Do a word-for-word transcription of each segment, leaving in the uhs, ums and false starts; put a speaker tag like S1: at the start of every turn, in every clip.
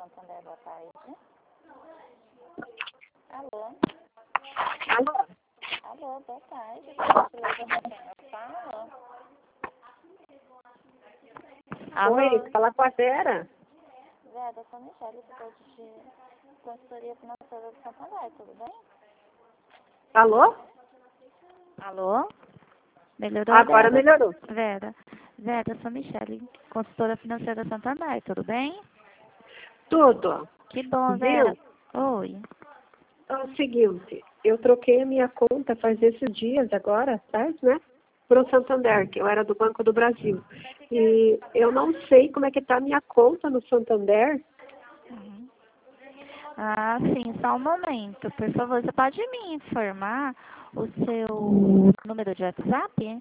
S1: Santander, boa tarde. Alô?
S2: Alô?
S1: Alô, boa tarde. Fala. Alô?
S2: Oi, fala com a Vera.
S1: Vera, eu sou a Michelle, do coach de consultoria financeira do Santander, tudo bem?
S2: Alô?
S1: Alô? Melhorou,
S2: Agora
S1: Vera?
S2: melhorou.
S1: Vera. Vera, eu sou a Michelle, consultora financeira do Santander, tudo bem?
S2: Tudo.
S1: Que bom, Vera.
S2: Viu?
S1: Oi.
S2: É o seguinte, eu troquei a minha conta faz esses dias agora, certo, né? Para o Santander, que eu era do Banco do Brasil. E eu não sei como é que está a minha conta no Santander.
S1: Uhum. Ah, sim, só um momento. Por favor, você pode me informar o seu número de WhatsApp?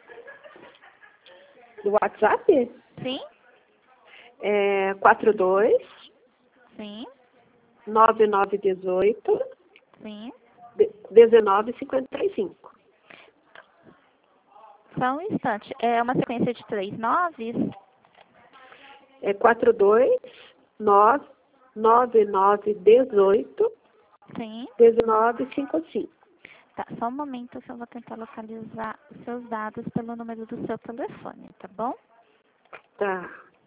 S2: Do WhatsApp?
S1: Sim?
S2: É quatro dois
S1: Sim?
S2: nove nove um oito
S1: Sim?
S2: um nove cinco cinco.
S1: Só um instante. É uma sequência de três noves?
S2: É quatro dois nove nove nove um oito
S1: Sim?
S2: um nove cinco cinco.
S1: Tá, só um momento que eu vou tentar localizar os seus dados pelo número do seu telefone, tá bom?
S2: Tá.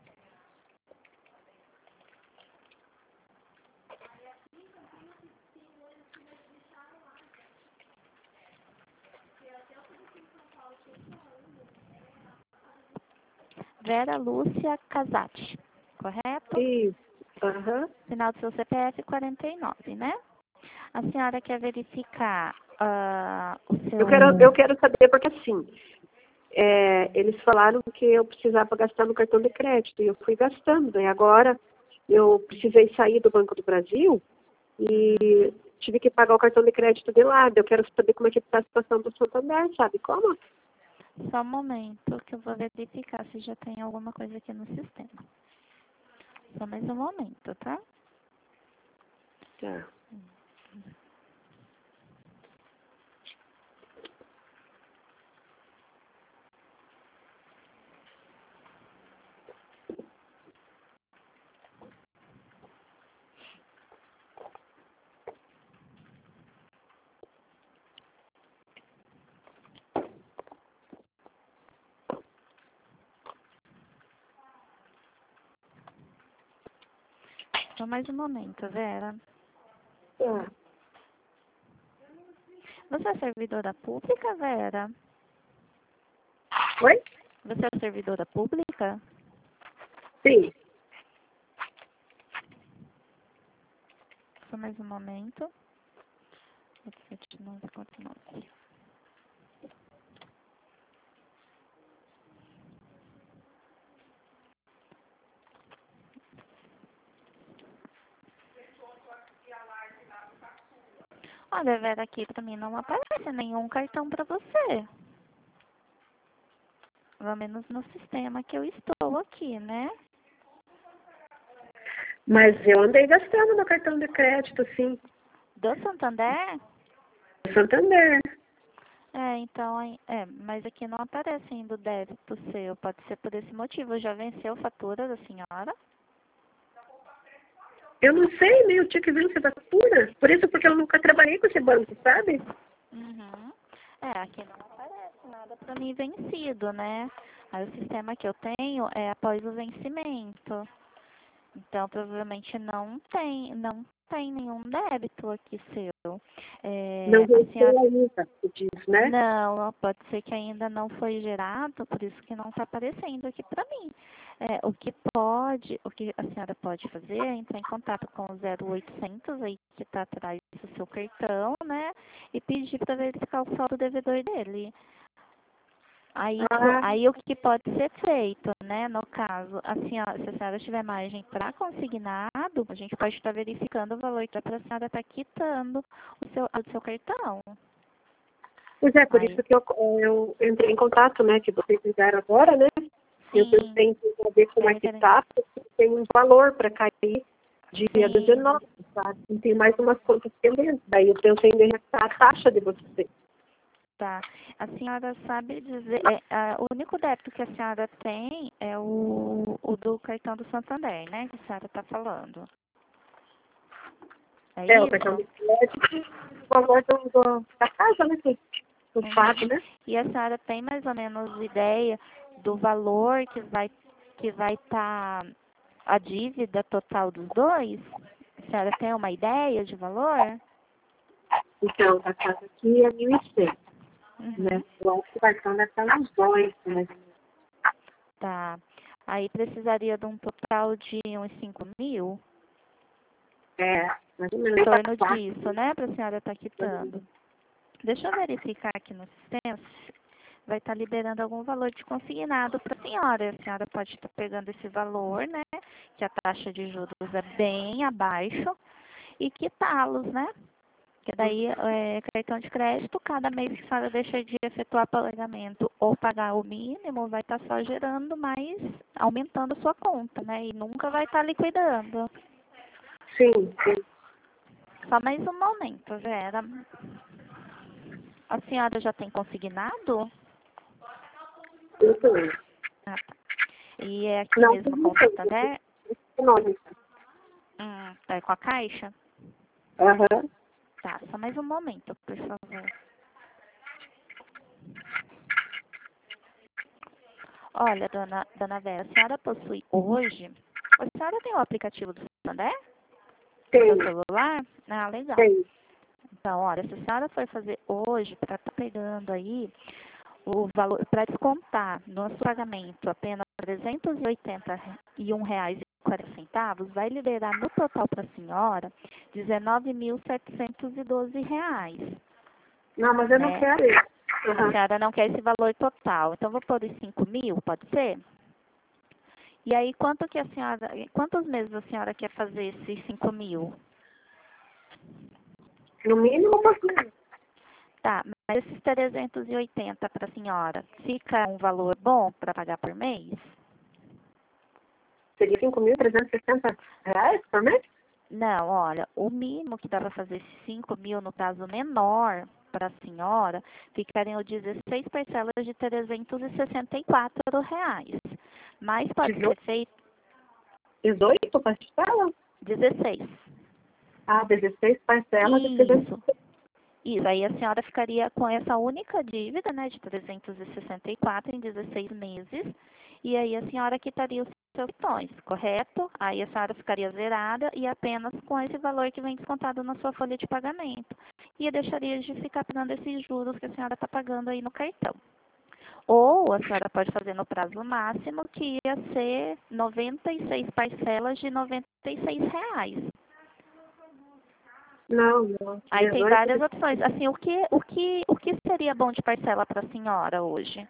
S1: Vera Lúcia Casati, correto?
S2: Isso. Aham.
S1: Final do seu C P F quarenta e nove, né? A senhora quer verificar ah, o
S2: Eu
S1: seu...
S2: quero, eu quero saber porque assim, é, eles falaram que eu precisava gastar no cartão de crédito e eu fui gastando. E agora eu precisei sair do Banco do Brasil e tive que pagar o cartão de crédito de lá. Eu quero saber como é que está a situação do Santander, sabe como?
S1: Só um momento que eu vou verificar se já tem alguma coisa aqui no sistema. Só mais um momento, tá?
S2: Tá.
S1: Só mais um momento, Vera.
S2: Tá.
S1: Você é servidora pública, Vera?
S2: Oi?
S1: Você é servidora pública?
S2: Sim.
S1: Só mais um momento. sete nove quatro nove. Olha, Vera, aqui pra mim não aparece nenhum cartão pra você. Pelo menos no sistema que eu estou aqui, né?
S2: Mas eu andei gastando no cartão de crédito, sim.
S1: Do Santander?
S2: Santander.
S1: É, então, aí- é, mas aqui não aparece ainda o débito seu. Pode ser por esse motivo. Já venceu a fatura da senhora?
S2: Eu não sei, nem eu tinha que ver se da pura. Por isso, porque eu nunca trabalhei com esse banco, sabe?
S1: Uhum. É, aqui não aparece nada pra mim vencido, né? Aí o sistema que eu tenho é após o vencimento. Então, provavelmente não tem, não tem nenhum débito aqui seu.
S2: Não
S1: É, a senhora...
S2: venceu ainda, se diz, né?
S1: Não, pode ser que ainda não foi gerado, por isso que não está aparecendo aqui para mim. É, o que pode, o que a senhora pode fazer é entrar em contato com o zero oitocentos aí que está atrás do seu cartão, né? E pedir para verificar o saldo devedor dele. Aí, co-
S2: Ah,
S1: aí o que pode ser feito, né? No caso, a senhora, se a senhora tiver margem para consignado, a gente pode estar verificando o valor que a senhora está quitando o seu, o seu cartão.
S2: pois é, por
S1: Aí,
S2: isso que eu, eu entrei em contato, né? Que vocês fizeram agora, né? Eu
S1: sim,
S2: pensei em saber como
S1: é
S2: é que
S1: referente.
S2: tá, porque tem um valor para cair dia
S1: Sim,
S2: dezenove, sabe? E tem mais umas contas pendentes. Daí eu pensei em derretar a taxa de vocês.
S1: tá. A senhora sabe dizer, é, a- o único débito que a senhora tem é o, o do cartão do Santander, né? Que a senhora está falando. É
S2: É, o
S1: isso?
S2: cartão de crédito, o valor do, do, da casa, né? Que eu
S1: Uhum.
S2: pago, né?
S1: E a senhora tem mais ou menos ideia do valor que vai que vai estar a dívida total dos dois? A senhora tem uma ideia de valor?
S2: Então, a casa aqui é mil e cem, né?
S1: Uhum.
S2: Eu acho que o cartão deve estar uns dois, né?
S1: Tá. Aí precisaria de um total de uns cinco mil?
S2: É, mais ou menos
S1: Em
S2: para
S1: torno
S2: quatro.
S1: disso, né? Para a senhora estar quitando. Deixa eu verificar aqui no sistema se vai estar liberando algum valor de consignado para a senhora. A senhora pode estar pegando esse valor, né? Que a taxa de juros é bem abaixo, e quitá-los, né? Que daí, é, cartão de crédito, cada mês que a senhora deixa de efetuar pagamento ou pagar o mínimo, vai estar só gerando mais, aumentando a sua conta, né? E nunca vai estar liquidando.
S2: Sim, sim.
S1: Só mais um momento, Vera. A senhora já tem consignado?
S2: Isso mesmo.
S1: Ah, tá. E é aqui
S2: Não,
S1: mesmo
S2: tudo
S1: com o
S2: bem,
S1: Santander?
S2: econômica.
S1: Hum, tá com a Caixa?
S2: Aham.
S1: Tá, só mais um momento, por favor. Olha, dona, dona Vera, a senhora possui hoje... A senhora tem o aplicativo do Santander no
S2: Tem,
S1: seu celular? Ah, legal.
S2: tem.
S1: Então, olha, se a senhora for fazer hoje, para estar pegando aí o valor, para descontar no nosso pagamento apenas trezentos e oitenta e um reais e quarenta centavos, vai liberar no total para a senhora dezenove mil setecentos e doze reais,
S2: Não, mas eu não
S1: né?
S2: quero isso.
S1: A
S2: Aham.
S1: senhora não quer esse valor total, então vou pôr os cinco mil, pode ser? E aí, quanto que a senhora, quantos meses a senhora quer fazer esses cinco mil?
S2: No mínimo, uma coisa.
S1: Tá, mas esses trezentos e oitenta para a senhora, fica um valor bom para pagar por mês?
S2: Seria cinco mil trezentos e sessenta reais por mês?
S1: Não, olha, o mínimo que dá para fazer esses cinco mil, no caso menor, para a senhora, ficariam dezesseis parcelas de trezentos e sessenta e quatro reais. Mas pode ser feito
S2: dezoito parcelas?
S1: dezesseis.
S2: Ah, dezesseis parcelas de trezentos.
S1: Isso. Isso, aí a senhora ficaria com essa única dívida, né, de trezentos e sessenta e quatro em dezesseis meses, e aí a senhora quitaria os seus tons, correto? Aí a senhora ficaria zerada e apenas com esse valor que vem descontado na sua folha de pagamento. E deixaria de ficar pagando esses juros que a senhora está pagando aí no cartão. Ou a senhora pode fazer no prazo máximo, que ia ser noventa e seis parcelas de noventa e seis reais.
S2: Não, não.
S1: Aí tem
S2: dezoito.
S1: várias opções. Assim, o que, o que, o que seria bom de parcela para a senhora hoje?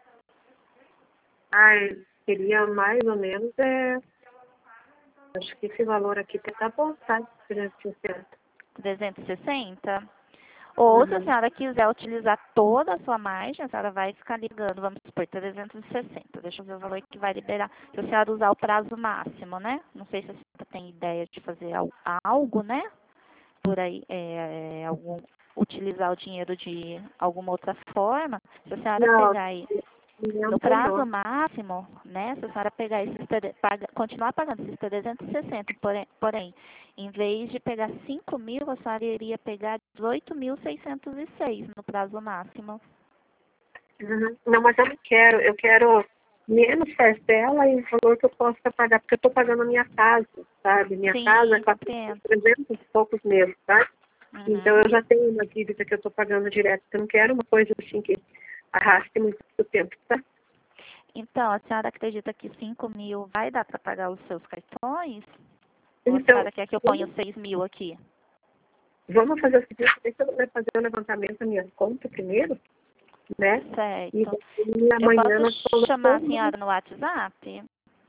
S2: Ai, seria mais ou menos, é... Acho que esse valor aqui tá bom, tá? trezentos e sessenta.
S1: trezentos e sessenta? Ou se a
S2: Uhum.
S1: senhora quiser utilizar toda a sua margem, a senhora vai ficar ligando, vamos supor, trezentos e sessenta. Deixa eu ver o valor que vai liberar. Se a senhora usar o prazo máximo, né? Não sei se a senhora tem ideia de fazer al- algo, né? Por aí, é, é, algum, utilizar o dinheiro de alguma outra forma. Se a senhora
S2: Não,
S1: pegar aí no
S2: não tem
S1: prazo
S2: não.
S1: máximo, né, se a senhora pegar esses, tre- paga, continuar pagando esses trezentos e sessenta, porém, porém, em vez de pegar cinco mil, a senhora iria pegar dezoito mil seiscentos e seis no prazo máximo.
S2: Uhum. Não, mas eu não quero. Eu quero menos parcela e o valor que eu possa pagar, porque eu estou pagando a minha casa, sabe? Minha casa é
S1: Sim, compreendo.
S2: trezentos e poucos meses, tá? Então
S1: Uhum.
S2: eu já tenho uma dívida que eu estou pagando direto. Eu não quero uma coisa assim que arraste muito tempo, tá?
S1: Então, a senhora acredita que cinco mil vai dar para pagar os seus cartões? Ou a
S2: Então,
S1: senhora quer que eu ponha os seis mil aqui?
S2: vamos fazer o seguinte, deixa eu fazer o levantamento da minha conta primeiro, né? E
S1: Certo.
S2: daí
S1: Eu
S2: amanhã nós
S1: posso chamar a
S2: conversamos.
S1: senhora no WhatsApp?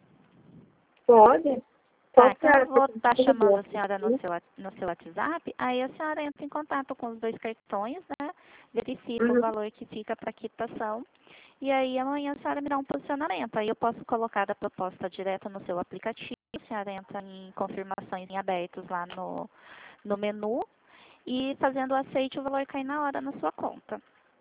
S2: Pode?
S1: Tá,
S2: Qual que
S1: então
S2: é
S1: eu
S2: a
S1: vou estar chamando a senhora no
S2: possibilidade?
S1: seu, wa- no seu WhatsApp, aí a senhora entra em contato com os dois cartões, né? Verifica o
S2: Uhum.
S1: valor que fica para quitação. E aí amanhã a senhora me dá um posicionamento. Aí eu posso colocar a proposta direta no seu aplicativo, a senhora entra em confirmações em abertos lá no, no menu e fazendo o aceite o valor cai na hora na sua conta.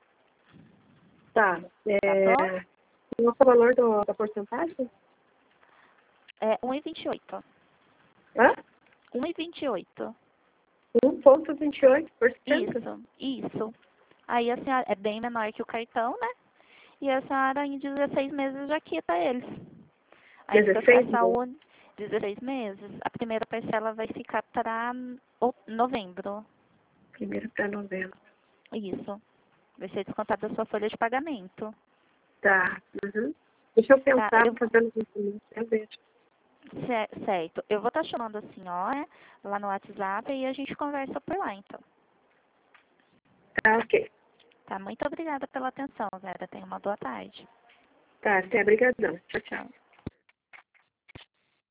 S2: Tá.
S1: Tá bom?
S2: É, qual é o valor do, da porcentagem?
S1: É um e vinte e oito.
S2: Hã?
S1: um e vinte e oito.
S2: um vírgula vinte e oito por cento?
S1: Isso, isso. Aí a senhora é bem menor que o cartão, né? E a senhora em dezesseis meses já quita eles. Aí
S2: dezesseis
S1: essa un... dezesseis meses. A primeira parcela vai ficar para novembro.
S2: Primeiro para novembro.
S1: Isso. Vai ser descontado da sua folha de pagamento.
S2: Tá. Uhum. Deixa eu pensar,
S1: Tá, eu...
S2: fazendo isso. Eu vejo.
S1: Certo. Eu vou estar chamando a senhora lá no WhatsApp e a gente conversa por lá, então.
S2: Tá, ok.
S1: Tá, muito obrigada pela atenção, Vera. Tenha uma boa tarde.
S2: Tá, até obrigadão. Tchau, tchau.